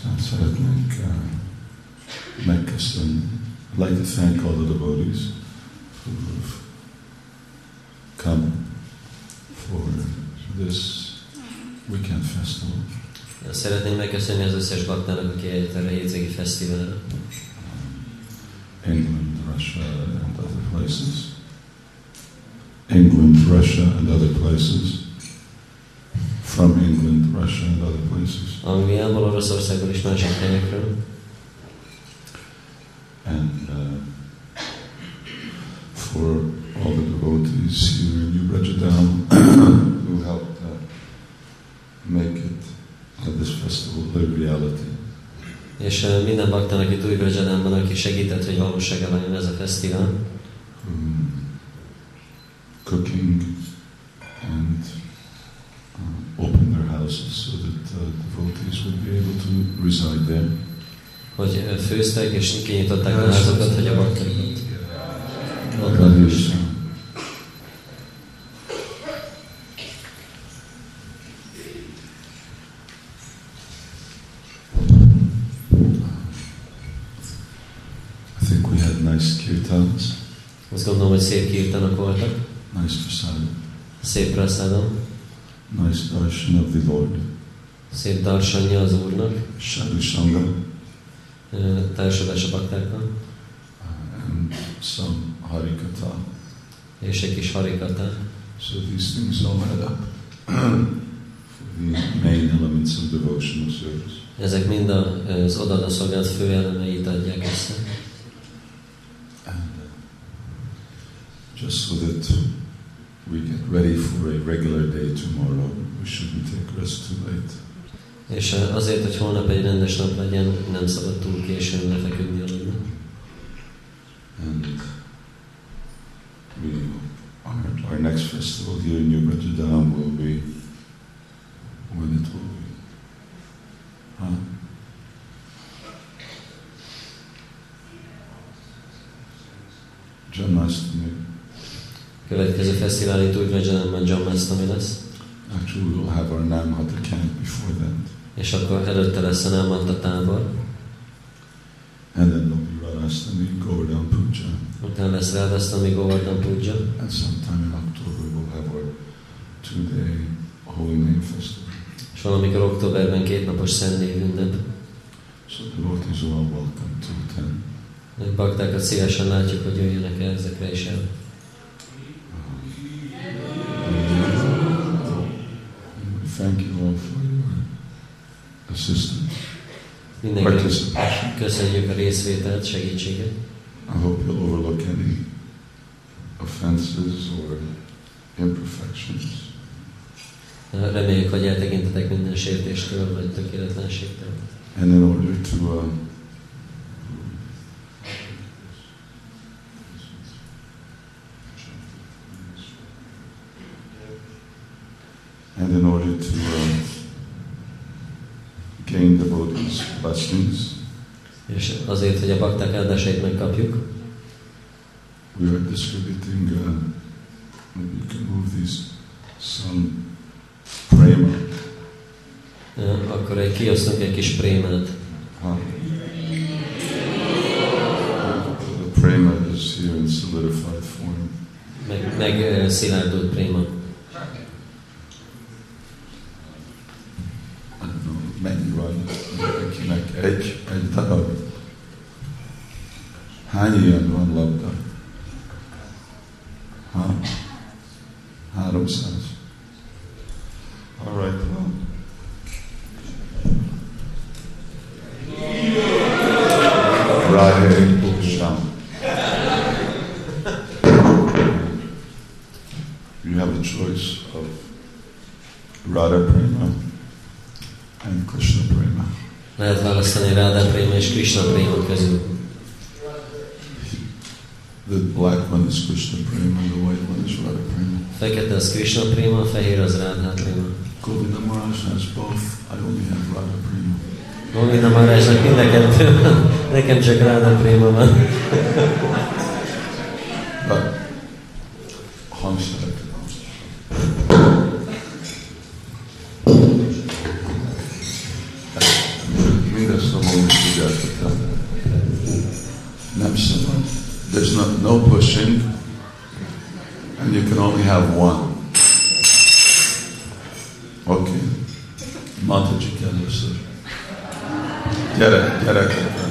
Aztán szeretnénk megköszönni. I'd like to thank all the devotees who have come for this weekend festival. Szeretném megköszönni az összes baktának, aki eljött erre a hétvégi fesztiválra. England, Russia and other places. England, Russia and other places. From England, Russia and other places. Angliából, Oroszországból és másik helyekről. And for all the devotees here in New Brajadam who helped make it this festival a reality. És minden baktának itt Új Brajadamban, aki segített, hogy valósággá váljon ez a fesztivál. Cooking and open their houses so that devotees would be able to reside there. Hogy főztek és kinyitották a házakat, hogy a bakták ott I think we had nice kirtans. Azt gondolom, hogy szép kirtanak voltak. Nice prasadam. Szép prasadam. Nice darshan of the Lord. Szép darsanja az Úrnak. Sadhu Sangha. Társadalás a baktákkal. And some harikatha. És egy kis harikata. So these things all add up for the main elements of devotional service. Ezek mind az odaadó szolgálat fő elemeit adják össze. And just so that we get ready for a regular day tomorrow, we shouldn't take rest too late. És azért, hogy holnap egy rendes nap legyen, nem szabad túl későn lefeküdni aludni. And our next festival here in New Brajadam will be, when it will be, Janmashtami. Következő fesztivál itt Új Brajadamban Janmashtami lesz. Actually, we'll have our Namhata camp before that. És akkor előtte lesz a Namhata tábor. And then there'll be Radhastami, Govardhan Puja. Utána lesz Radhastami, Govardhan Puja. And sometime in October we'll have our 2-day Holy Name Festival. És valamikor októberben 2 napos Szentnév ünnep. So devotees are all welcome to attend. Baktákat szívesen látjuk, hogy jöjjenek el ezekre is el. Thank you all for your assistance. Mindenkinek köszönjük a részvételt, segítséget. I hope you'll overlook any offenses or imperfections. Reméljük, hogy eltekintetek minden sértéstől vagy tökéletlenségtől. And in order to gain devotees' blessings, és azért, hogy a bakták áldásait megkapjuk, we are distributing, maybe you can move these, some prema. Akkor kiosztunk egy kis prémát. The prema is here in solidified form. Meg szilárdult préma. Mennyi van mindenkinek? Egy darab. Hány ilyen van labda? 300. All right, well. Radhe Bhushan. You have a choice of Radha Prema and Krishna Prema. Lehet választani Radha Prema és Krishna Prema közül. The black one is Krishna Prema, the white one is Radha Prema. Fekete az Krishna Prema, fehér az Radha Prema. Govinda Maharaj has both. I only have Radha Prema. Govinda Maharajnak mind a kettő, nekem csak Radha Prema van. But hangsúlyt. Mind ezt a valamit tudjátok. Nem szabad. There's no pushing, and you can only have one. Okay. Mataji először. Gyere.